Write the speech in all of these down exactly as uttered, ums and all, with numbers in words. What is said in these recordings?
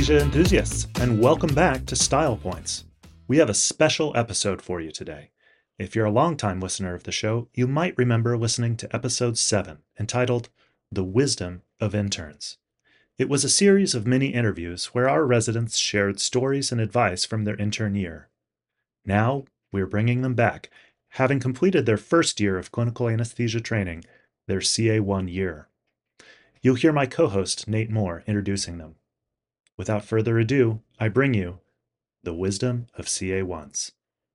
anesthesia enthusiasts, and welcome back to Style Points. We have a special episode for you today. If you're a longtime listener of the show, you might remember listening to episode seven, entitled The Wisdom of Interns. It was a series of mini interviews where our residents shared stories and advice from their intern year. Now, we're bringing them back, having completed their first year of clinical anesthesia training, their C A one year. You'll hear my co-host, Nate Moore, introducing them. Without further ado, I bring you The Wisdom of C A ones.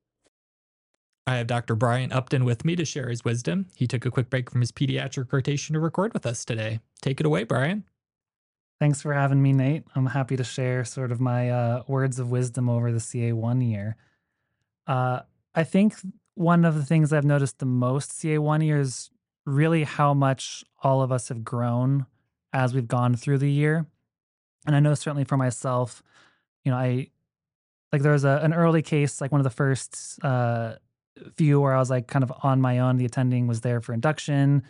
I have Doctor Brian Upton with me to share his wisdom. He took a quick break from his pediatric rotation to record with us today. Take it away, Brian. Thanks for having me, Nate. I'm happy to share sort of my uh, words of wisdom over the C A one year. Uh, I think one of the things I've noticed the most C A one year is really how much all of us have grown as we've gone through the year. And I know certainly for myself, you know, I like there was a, an early case, like one of the first uh, few where I was like kind of on my own. The attending was there for induction,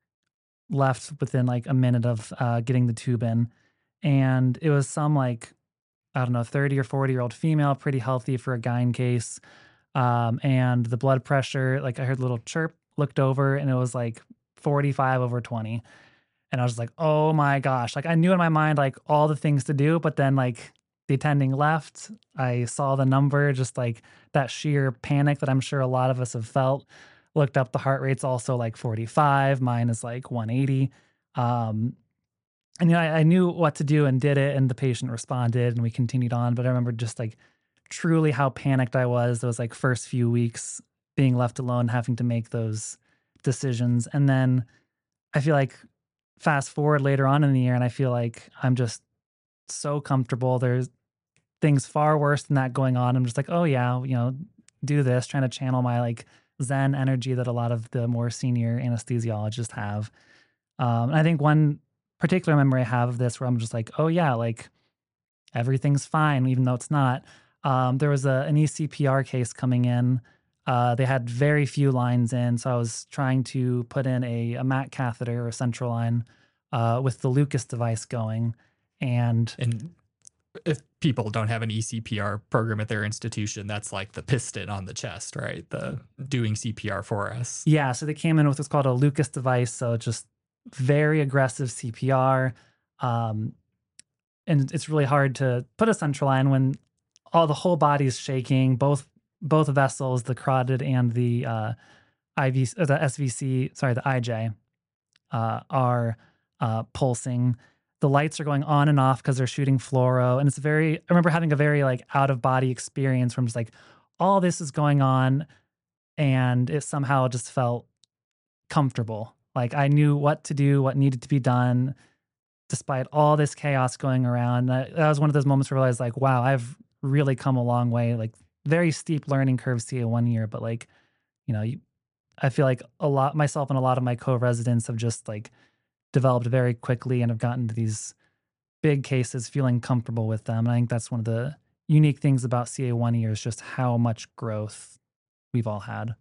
left within like a minute of uh, getting the tube in. And it was some like, I don't know, thirty or forty year old female, pretty healthy for a gyne case. Um, and the blood pressure, like I heard a little chirp, looked over and it was like forty-five over twenty. And I was like, oh my gosh. Like I knew in my mind, like all the things to do, but then like the attending left, I saw the number, just like that sheer panic that I'm sure a lot of us have felt. Looked up, the heart rate's also like forty-five. Mine is like one eighty. Um, and you know, I, I knew what to do and did it, and the patient responded and we continued on. But I remember just like truly how panicked I was those like first few weeks being left alone, having to make those decisions. And then I feel like fast forward later on in the year and I feel like I'm just so comfortable. There's things far worse than that going on. I'm just like, oh yeah, you know, do this, trying to channel my like Zen energy that a lot of the more senior anesthesiologists have. Um, and I think one particular memory I have of this where I'm just like, oh yeah, like everything's fine, even though it's not. Um, there was a, an E C P R case coming in. Uh, they had very few lines in, so I was trying to put in a, a M A C catheter or a central line uh, with the Lucas device going. And, and if people don't have an E C P R program at their institution, that's like the piston on the chest, right? The doing C P R for us. Yeah, so they came in with what's called a Lucas device, so just very aggressive C P R. Um, and it's really hard to put a central line when all the whole body is shaking, both both vessels, the carotid and the uh, I V, uh, the S V C, sorry, the I J, uh, are uh, pulsing. The lights are going on and off because they're shooting fluoro. And it's very, I remember having a very like out of body experience from just like all this is going on and it somehow just felt comfortable. Like I knew what to do, what needed to be done despite all this chaos going around. That, that was one of those moments where I was like, wow, I've really come a long way. Like very steep learning curve C A one year, but like, you know, you, I feel like a lot, myself and a lot of my co-residents have just like developed very quickly and have gotten to these big cases feeling comfortable with them. And I think that's one of the unique things about C A one year is just how much growth we've all had.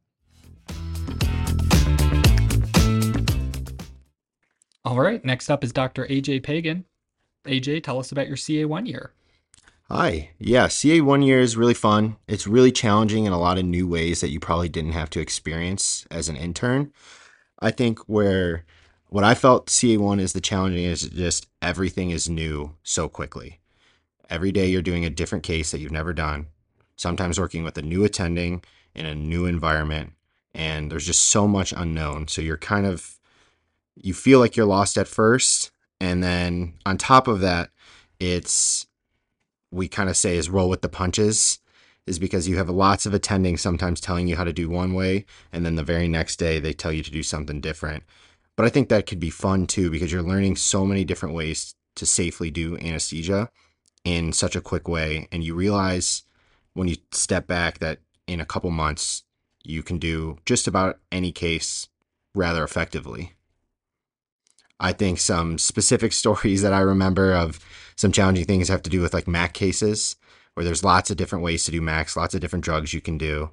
All right, next up is Doctor A J Pagan. A J, tell us about your C A one year. Hi. Yeah, C A one year is really fun. It's really challenging in a lot of new ways that you probably didn't have to experience as an intern. I think where what I felt C A one is the challenging is just everything is new so quickly. Every day you're doing a different case that you've never done, sometimes working with a new attending in a new environment, and there's just so much unknown. So you're kind of, you feel like you're lost at first, and then on top of that, it's, we kind of say is roll with the punches, is because you have lots of attending sometimes telling you how to do one way, and then the very next day they tell you to do something different. But I think that could be fun too, because you're learning so many different ways to safely do anesthesia in such a quick way. And you realize when you step back that in a couple months, you can do just about any case rather effectively. I think some specific stories that I remember of some challenging things have to do with like M A C cases, where there's lots of different ways to do M A Cs, lots of different drugs you can do.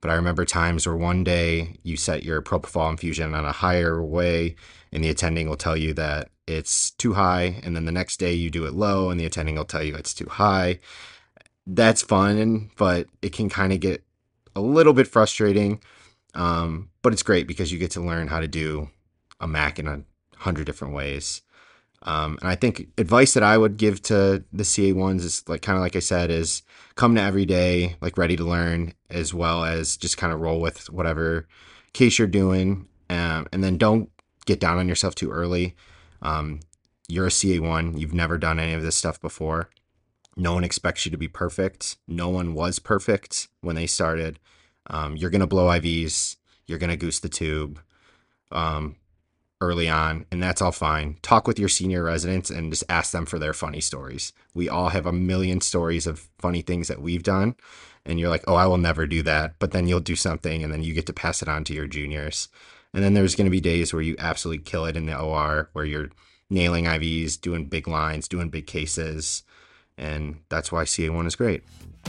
But I remember times where one day you set your propofol infusion on a higher way and the attending will tell you that it's too high. And then the next day you do it low and the attending will tell you it's too high. That's fun, but it can kind of get a little bit frustrating. Um, but it's great because you get to learn how to do a M A C in a hundred different ways. Um, and I think advice that I would give to the C A ones is like, kind of like I said, is come to every day, like ready to learn, as well as just kind of roll with whatever case you're doing. Um, and then don't get down on yourself too early. Um, you're a C A one. You've never done any of this stuff before. No one expects you to be perfect. No one was perfect when they started. Um, you're going to blow I Vs. You're going to goose the tube. Um, early on, and that's all fine. Talk with your senior residents and just ask them for their funny stories. We all have a million stories of funny things that we've done, and you're like, oh, I will never do that. But then you'll do something, and then you get to pass it on to your juniors. And then there's going to be days where you absolutely kill it in the O R, where you're nailing I Vs, doing big lines, doing big cases, and that's why C A one is great.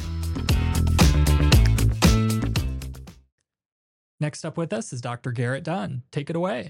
Next up with us is Doctor Garrett Dunn. Take it away.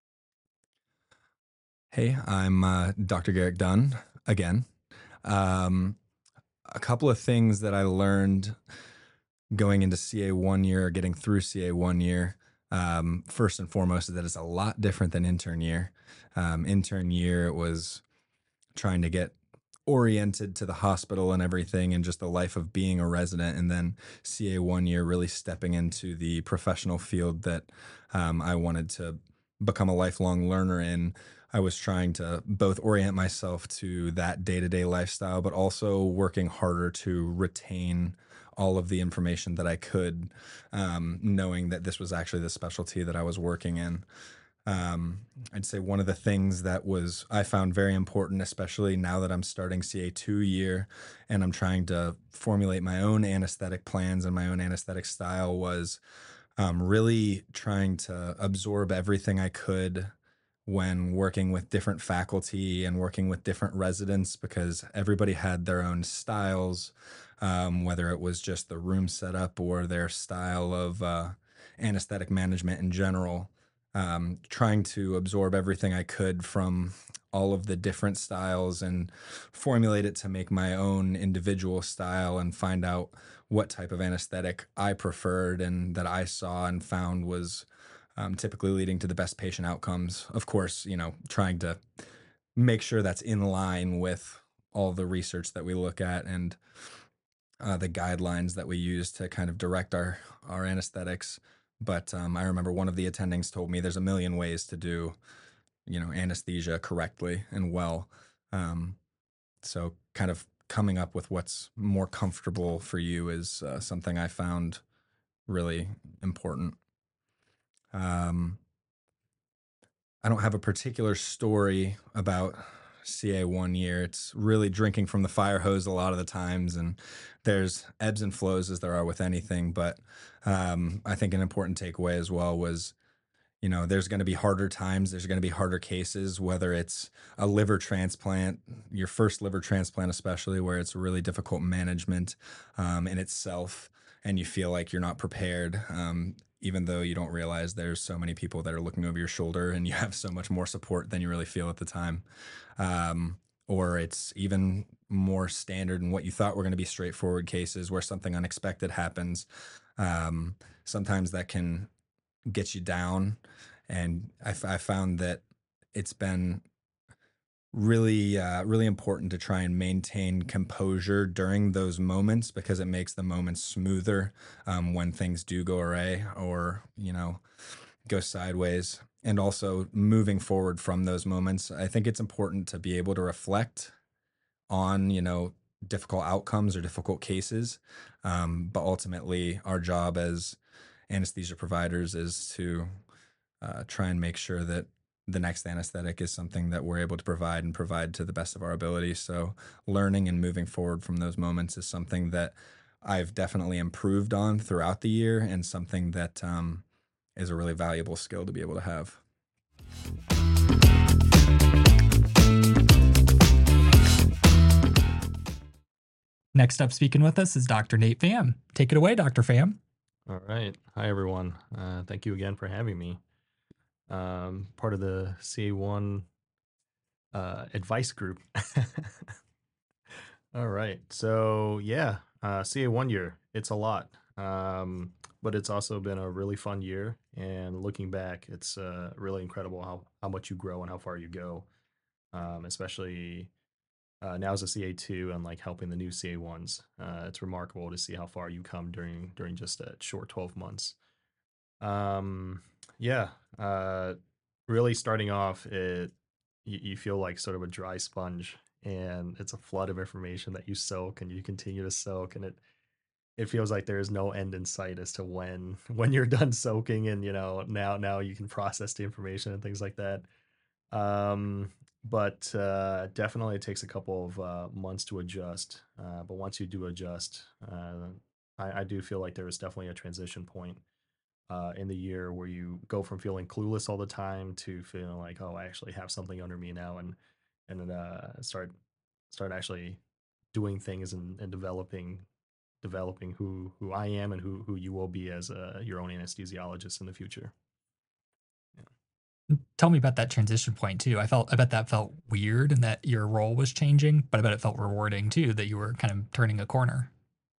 Hey, I'm uh, Doctor Garrett Dunn again. Um, a couple of things that I learned going into C A one year, or getting through C A one year. Um, first and foremost is that it's a lot different than intern year. Um, intern year, it was trying to get oriented to the hospital and everything and just the life of being a resident. And then C A one year, really stepping into the professional field that um, I wanted to become a lifelong learner in. I was trying to both orient myself to that day-to-day lifestyle, but also working harder to retain all of the information that I could, um, knowing that this was actually the specialty that I was working in. Um, I'd say one of the things that was I found very important, especially now that I'm starting C A two year and I'm trying to formulate my own anesthetic plans and my own anesthetic style, was um, really trying to absorb everything I could when working with different faculty and working with different residents, because everybody had their own styles, um, whether it was just the room setup or their style of uh, anesthetic management in general. Um, trying to absorb everything I could from all of the different styles and formulate it to make my own individual style and find out what type of anesthetic I preferred and that I saw and found was Um, typically leading to the best patient outcomes. Of course, you know, trying to make sure that's in line with all the research that we look at and uh, the guidelines that we use to kind of direct our, our anesthetics. But um, I remember one of the attendings told me there's a million ways to do, you know, anesthesia correctly and well. Um, so kind of coming up with what's more comfortable for you is uh, something I found really important. Um, I don't have a particular story about C A one year. It's really drinking from the fire hose a lot of the times, and there's ebbs and flows as there are with anything. But um, I think an important takeaway as well was, you know, there's going to be harder times. There's going to be harder cases, whether it's a liver transplant, your first liver transplant, especially where it's really difficult management um, in itself, and you feel like you're not prepared. Um, even though you don't realize there's so many people that are looking over your shoulder and you have so much more support than you really feel at the time. Um, or it's even more standard in what you thought were going to be straightforward cases where something unexpected happens. Um, sometimes that can get you down. And I, I found that it's been really, uh, really important to try and maintain composure during those moments, because it makes the moments smoother um, when things do go awry or, you know, go sideways. And also moving forward from those moments, I think it's important to be able to reflect on, you know, difficult outcomes or difficult cases. Um, but ultimately, our job as anesthesia providers is to uh, try and make sure that the next anesthetic is something that we're able to provide and provide to the best of our ability. So learning and moving forward from those moments is something that I've definitely improved on throughout the year, and something that um, is a really valuable skill to be able to have. Next up speaking with us is Doctor Nate Pham. Take it away, Doctor Pham. All right. Hi, everyone. Uh, thank you again for having me. Um, part of the C A one uh, advice group. All right. So, yeah, uh, C A one year, it's a lot. Um, but it's also been a really fun year. And looking back, it's uh, really incredible how, how much you grow and how far you go, um, especially uh, now as a C A two and like helping the new C A ones. Uh, it's remarkable to see how far you come during during just a short twelve months. Um, yeah, uh, really starting off, it you, you feel like sort of a dry sponge, and it's a flood of information that you soak and you continue to soak, and it it feels like there is no end in sight as to when when you're done soaking, and you know now now you can process the information and things like that. Um, but uh, definitely it takes a couple of uh, months to adjust. Uh, but once you do adjust, uh, I, I do feel like there is definitely a transition point uh, in the year where you go from feeling clueless all the time to feeling like, oh, I actually have something under me now, and and uh, start start actually doing things and, and developing developing who who I am and who who you will be as uh, your own anesthesiologist in the future. Tell me about that transition point too. I felt I bet that felt weird and that your role was changing, but I bet it felt rewarding too that you were kind of turning a corner.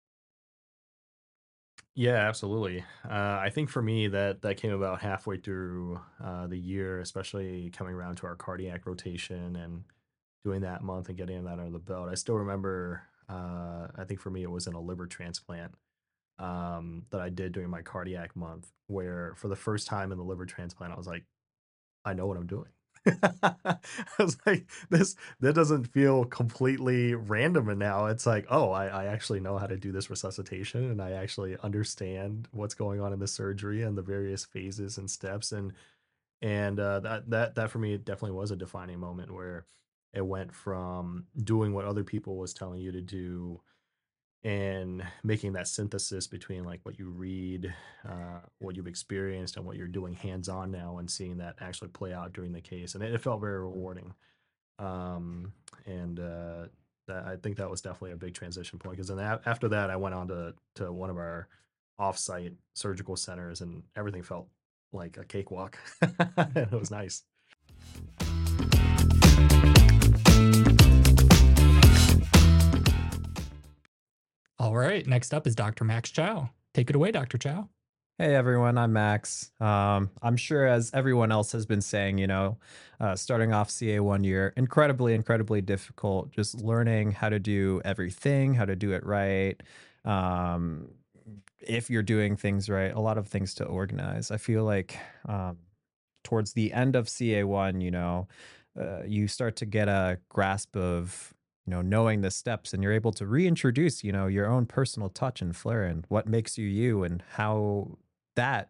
Yeah, absolutely. Uh, I think for me that that came about halfway through uh, the year, especially coming around to our cardiac rotation and doing that month and getting that under the belt. I still remember. Uh, I think for me it was in a liver transplant um, that I did during my cardiac month, where for the first time in the liver transplant, I was like, I know what I'm doing. I was like, this that doesn't feel completely random. And now it's like, oh, I, I actually know how to do this resuscitation, and I actually understand what's going on in the surgery and the various phases and steps. And and uh, that that that for me definitely was a defining moment where it went from doing what other people was telling you to do and making that synthesis between like what you read, uh, what you've experienced, and what you're doing hands on now, and seeing that actually play out during the case, and it, it felt very rewarding. Um, and uh, that, I think that was definitely a big transition point because then a- after that, I went on to to one of our offsite surgical centers, and everything felt like a cakewalk. It was nice. All right, next up is Doctor Max Chow. Take it away, Doctor Chow. Hey everyone, I'm Max. Um, I'm sure, as everyone else has been saying, you know, uh, starting off C A one year, incredibly, incredibly difficult. Just learning how to do everything, how to do it right. Um, if you're doing things right, a lot of things to organize. I feel like um, towards the end of C A one, you know, uh, you start to get a grasp of, you know, knowing the steps, and you're able to reintroduce, you know, your own personal touch and flair and what makes you you and how that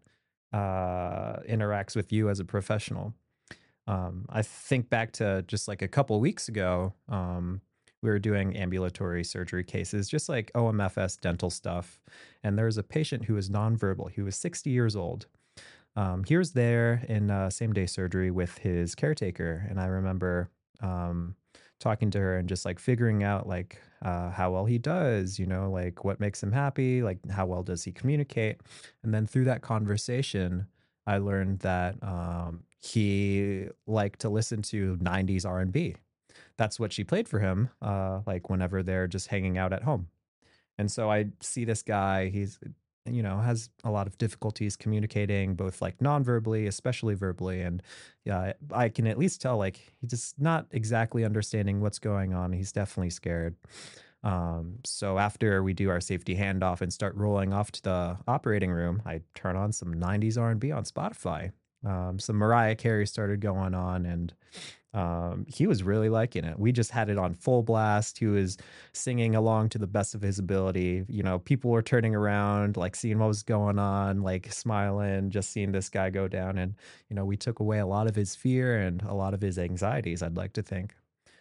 uh, interacts with you as a professional. Um, I think back to just like a couple weeks ago, um, we were doing ambulatory surgery cases, just like O M F S dental stuff. And there was a patient who was nonverbal. He was sixty years old. Um, he was there in uh, same day surgery with his caretaker. And I remember um, talking to her and just like figuring out like uh, how well he does, you know, like what makes him happy, like how well does he communicate. And then through that conversation, I learned that um, he liked to listen to nineties R and B. That's what she played for him, uh, like whenever they're just hanging out at home. And so I see this guy, he's, you know, has a lot of difficulties communicating, both like non-verbally, especially verbally. And yeah, I can at least tell like he's just not exactly understanding what's going on. He's definitely scared. Um, so after we do our safety handoff and start rolling off to the operating room, I turn on some nineties R and B on Spotify. Um, some Mariah Carey started going on, and um, he was really liking it. We just had it on full blast. He was singing along to the best of his ability. You know, people were turning around, like seeing what was going on, like smiling, just seeing this guy go down. And, you know, we took away a lot of his fear and a lot of his anxieties, I'd like to think.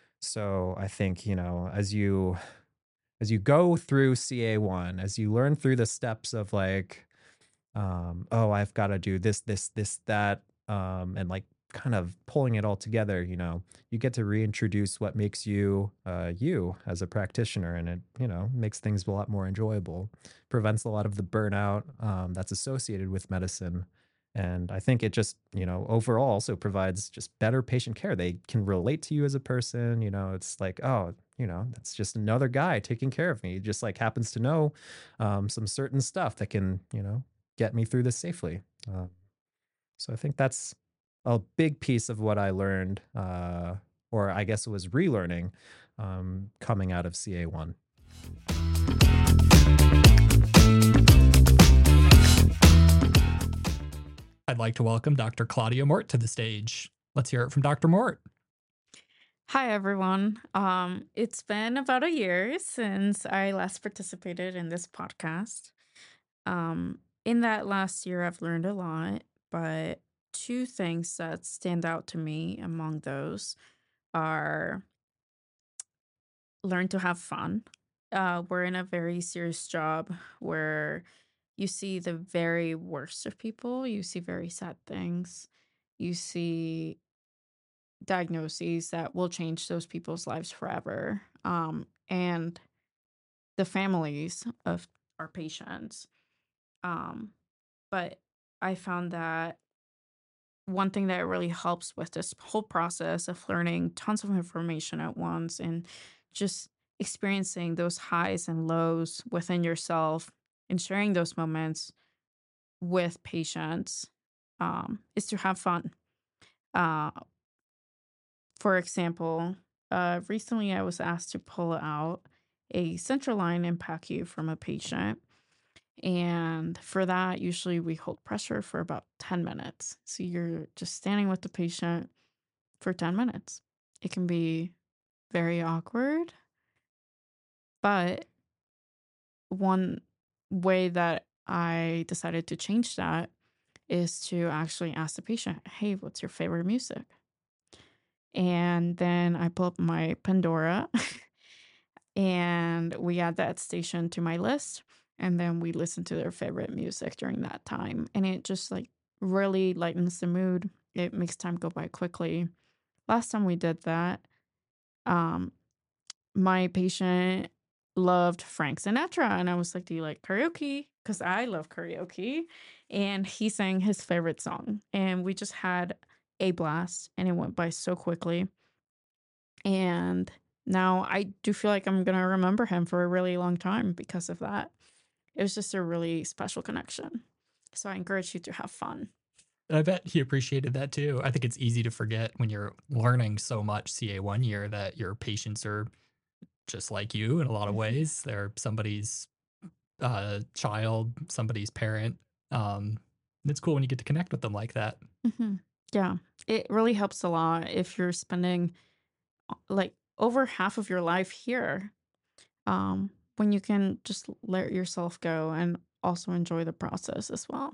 So I think, you know, as you as you go through C A one, as you learn through the steps of like, um, oh, I've got to do this, this, this, that, um, and like kind of pulling it all together, you know, you get to reintroduce what makes you uh, you as a practitioner, and it, you know, makes things a lot more enjoyable, prevents a lot of the burnout um, that's associated with medicine. And I think it just, you know, overall also provides just better patient care. They can relate to you as a person. You know, it's like, oh, you know, that's just another guy taking care of me. He just like happens to know um, some certain stuff that can, you know, get me through this safely. Uh, so I think that's a big piece of what I learned, uh, or I guess it was relearning um, coming out of C A one. I'd like to welcome Doctor Claudia Mort to the stage. Let's hear it from Doctor Mort. Hi, everyone. Um, it's been about a year since I last participated in this podcast. Um, in that last year, I've learned a lot, but two things that stand out to me among those are learn to have fun. Uh, we're in a very serious job where you see the very worst of people. You see very sad things. You see diagnoses that will change those people's lives forever. Um, and the families of our patients. Um, but I found that one thing that really helps with this whole process of learning tons of information at once and just experiencing those highs and lows within yourself and sharing those moments with patients um, is to have fun. Uh, for example, uh, recently I was asked to pull out a central line and P A C U from a patient. And for that, usually we hold pressure for about ten minutes. So you're just standing with the patient for ten minutes. It can be very awkward, but one way that I decided to change that is to actually ask the patient, hey, what's your favorite music? And then I pull up my Pandora and we add that station to my list. And then we listen to their favorite music during that time. And it just like really lightens the mood. It makes time go by quickly. Last time we did that, um, my patient loved Frank Sinatra. And I was like, do you like karaoke? Because I love karaoke. And he sang his favorite song. And we just had a blast. And it went by so quickly. And now I do feel like I'm going to remember him for a really long time because of that. It was just a really special connection. So I encourage you to have fun. I bet he appreciated that too. I think it's easy to forget when you're learning so much C A one year that your patients are just like you in a lot of ways. They're somebody's uh, child, somebody's parent. Um, it's cool when you get to connect with them like that. Mm-hmm. Yeah, it really helps a lot if you're spending like over half of your life here. Um, when you can just let yourself go and also enjoy the process as well.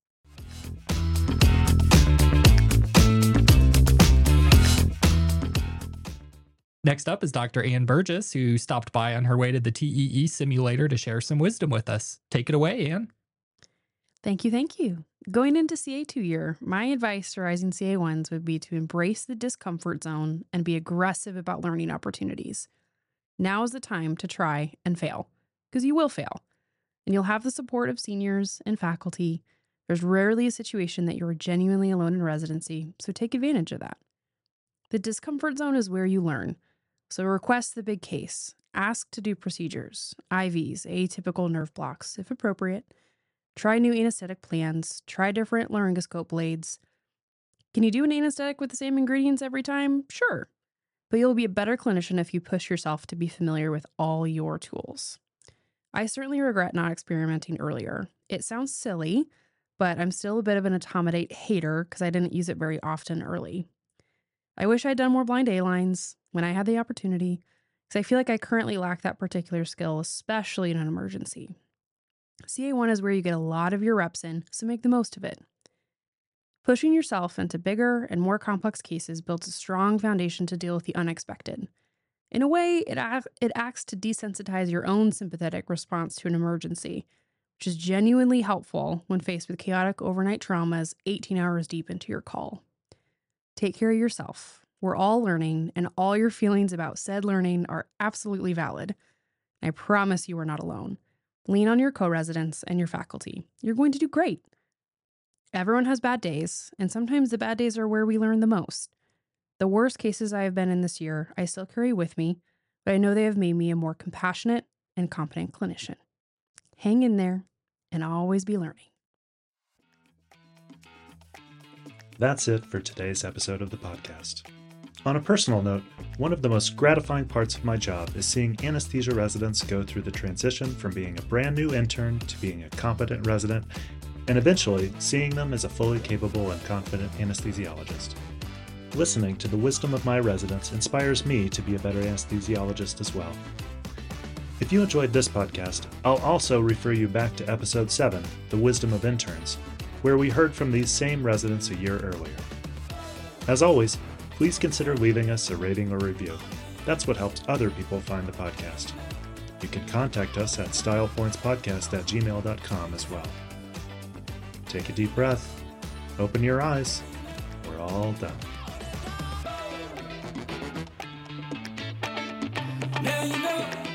Next up is Doctor Ann Burgess, who stopped by on her way to the T E E simulator to share some wisdom with us. Take it away, Ann. Thank you, thank you. Going into C A two year, my advice to rising C A ones would be to embrace the discomfort zone and be aggressive about learning opportunities. Now is the time to try and fail, because you will fail. And you'll have the support of seniors and faculty. There's rarely a situation that you're genuinely alone in residency, so take advantage of that. The discomfort zone is where you learn. So request the big case. Ask to do procedures, I Vs, atypical nerve blocks, if appropriate. Try new anesthetic plans. Try different laryngoscope blades. Can you do an anesthetic with the same ingredients every time? Sure. But you'll be a better clinician if you push yourself to be familiar with all your tools. I certainly regret not experimenting earlier. It sounds silly, but I'm still a bit of an etomidate hater because I didn't use it very often early. I wish I'd done more blind A-lines when I had the opportunity, because I feel like I currently lack that particular skill, especially in an emergency. C A one is where you get a lot of your reps in, so make the most of it. Pushing yourself into bigger and more complex cases builds a strong foundation to deal with the unexpected. In a way, it, act, it acts to desensitize your own sympathetic response to an emergency, which is genuinely helpful when faced with chaotic overnight traumas eighteen hours deep into your call. Take care of yourself. We're all learning, and all your feelings about said learning are absolutely valid. I promise you are not alone. Lean on your co-residents and your faculty. You're going to do great. Everyone has bad days, and sometimes the bad days are where we learn the most. The worst cases I have been in this year, I still carry with me, but I know they have made me a more compassionate and competent clinician. Hang in there, and I'll always be learning. That's it for today's episode of the podcast. On a personal note, one of the most gratifying parts of my job is seeing anesthesia residents go through the transition from being a brand new intern to being a competent resident, and eventually seeing them as a fully capable and confident anesthesiologist. Listening to the wisdom of my residents inspires me to be a better anesthesiologist as well. If you enjoyed this podcast, I'll also refer you back to episode seven, The Wisdom of Interns, where we heard from these same residents a year earlier. As always, please consider leaving us a rating or review. That's what helps other people find the podcast. You can contact us at stylepointspodcast at gmail dot com as well. Take a deep breath, open your eyes, we're all done. Now you know.